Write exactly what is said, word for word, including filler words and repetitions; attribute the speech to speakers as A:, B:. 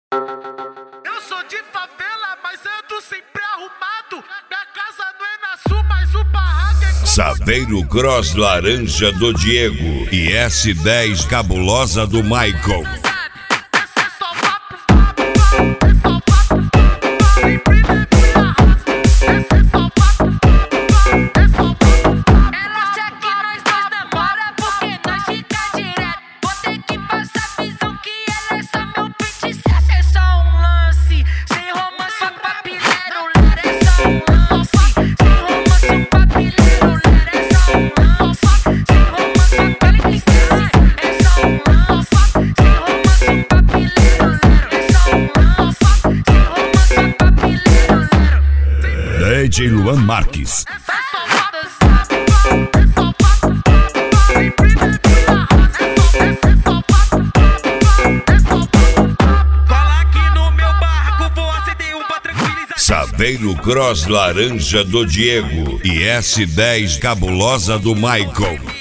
A: Eu sou de favela, mas ando sempre arrumado. Minha casa não é na sul, mas o barraco é com...
B: Saveiro Cross laranja do Diego e S dez cabulosa do Michael. D J Luan Marques. Saveiro Cross laranja do Diego e S dez cabulosa do Michael.